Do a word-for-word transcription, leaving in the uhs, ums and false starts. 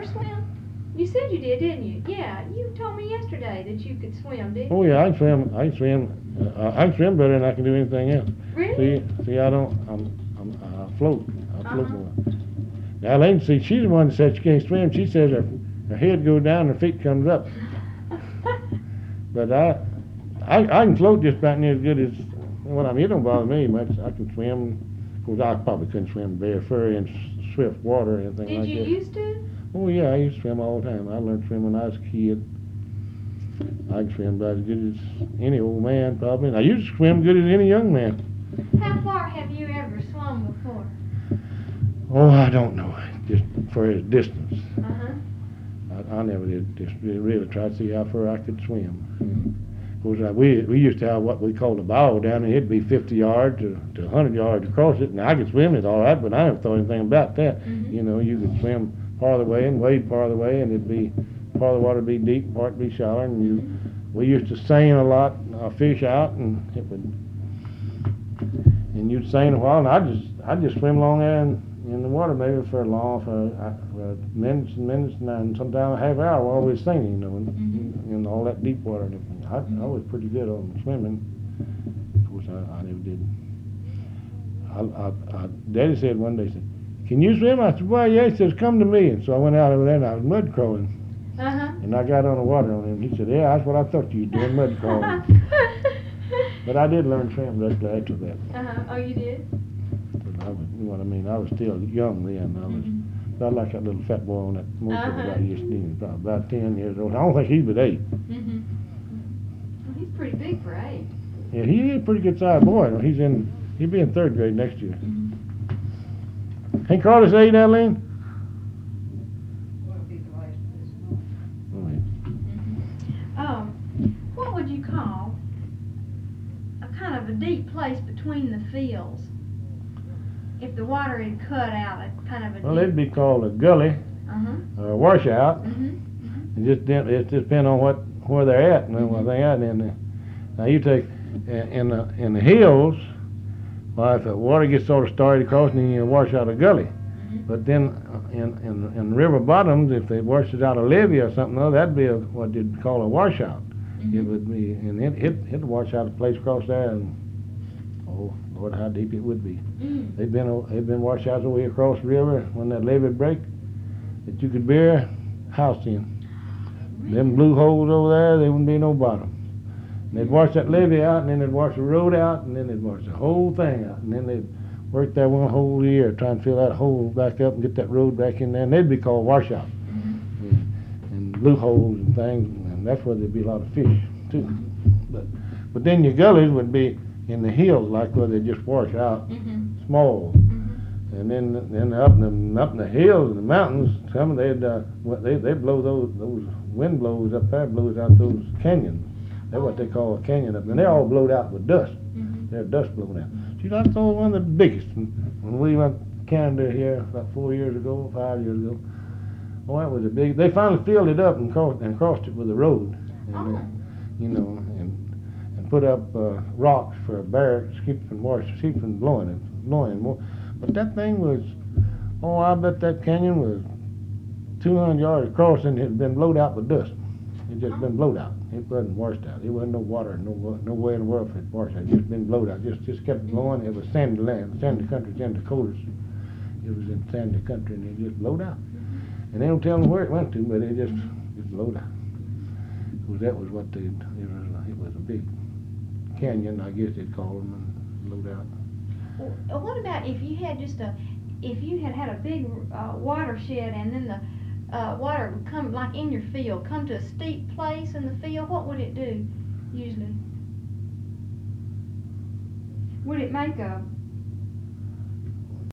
ever swim? You said you did, didn't you? Yeah, you told me yesterday that you could swim, didn't you? Oh yeah, I can swim. I can swim. Uh, I can swim better than I can do anything else. Really? See, see, I don't. I'm, I'm I float. I float Uh-huh. more. Now, Lane, see, she's the one that said she can't swim. She says her, her head goes down, her feet comes up. But I, I, I can float just about near as good as. Well, I mean, it don't bother me much. I can swim. Of course, I probably couldn't swim very far in s- swift water or anything Did like you that. used to? Oh yeah, I used to swim all the time. I learned to swim when I was a kid. I can swim about as good as any old man probably. And I used to swim good as any young man. How far have you ever swum before? Oh, I don't know. Just for his distance. Uh-huh. I, I never did just really, really try to see how far I could swim. Of course, uh, we we used to have what we called a bow down, and it'd be fifty yards to, to one hundred yards across it, and I could swim it all right, but I never thought anything about that. Mm-hmm. You know, you could swim part of the way and wade part of the way, and it'd be part of the water would be deep, part would be shallow, and you. Mm-hmm. We used to seine a lot, uh, fish out, and it would, and you'd seine a while, and I just I just swim along there in, in the water maybe for a long for, uh, for minutes and minutes, and, and sometimes a half hour while we was singing, you know, in, Mm-hmm. in all that deep water and everything. I, I was pretty good on swimming. Of course, I, I never did. I, I, I, Daddy said one day, said, "Can you swim?" I said, "Well, yeah." He says, "Come to me." And so I went out over there and I was mud crawling. Uh-huh. And I got on the water on him. He said, "Yeah, that's what I thought you were doing, mud crawling." But I did learn to swim directly after that. Uh-huh. Oh, you did? But I was, you know what I mean? I was still young then. I was Mm-hmm. about like that little fat boy on that motorcycle Uh-huh. right yesterday, probably about ten years old. I don't think he's but eight. Mm-hmm. Well, he's pretty big for eight. Yeah, he is a pretty good sized boy. He's in, he'll be in third grade next year. Mm-hmm. Ain't Carlos eight, Adeline? Oh, yeah. Mm-hmm. Um, what would you call a kind of a deep place between the fields? If the water had cut out, a kind of a Well, deep. it'd be called a gully Uh-huh. or a washout. Mm-hmm. It just de- it just depends on what where they're at and then what they at. And then now you take in in the in the hills. Well, if the water gets sort of started across, then you wash out a gully. Mm-hmm. But then uh, in in in river bottoms, if they wash it out a levee or something, though, that'd be a, what you'd call a washout. Mm-hmm. It would be, and it it it'd wash out a place across there, and oh Lord, how deep it would be. Mm. They've been o- they've been washouts away across the river when that levee break that you could bury a house in. Them blue holes over there, there wouldn't be no bottom. And they'd wash that levee out, and then they'd wash the road out, and then they'd wash the whole thing out, and then they'd work that one whole year trying to fill that hole back up and get that road back in there, and they'd be called washout. Mm-hmm. And, and blue holes and things, and that's where there'd be a lot of fish too. But but then your gullies would be in the hills, like where they just wash out, Mm-hmm. small. Mm-hmm. And then then up in the up in the hills and the mountains, some they'd uh, what they they blow those those wind blows up there, blows out those canyons. They're what they call a canyon up, and they're all blowed out with dust. Mm-hmm. They're dust blown out. See, that's all one of the biggest. When we went to Canada here about four years ago, five years ago, oh, that was a big. They finally filled it up and crossed and crossed it with a road, and Oh. uh, you know, and and put up uh, rocks for barracks, keep from water, keep from blowing it, blowing more. But that thing was, oh, I bet that canyon was two hundred yards across, and it had been blowed out with dust. It just been blowed out. It wasn't washed out. It wasn't no water, no wa- no way in the world for it to wash out. It just been blowed out. Just just kept blowing. It was sandy land, sandy country, sandy Dakotas. It was in sandy country, and it just blowed out. And they don't tell them where it went to, but it just just blowed out. Because that was what they. It was, it was a big canyon, I guess they'd call them, and blowed out. Well, what about if you had just a, if you had had a big uh, watershed and then the uh, water would come, like in your field, come to a steep place in the field, what would it do, usually? Would it make a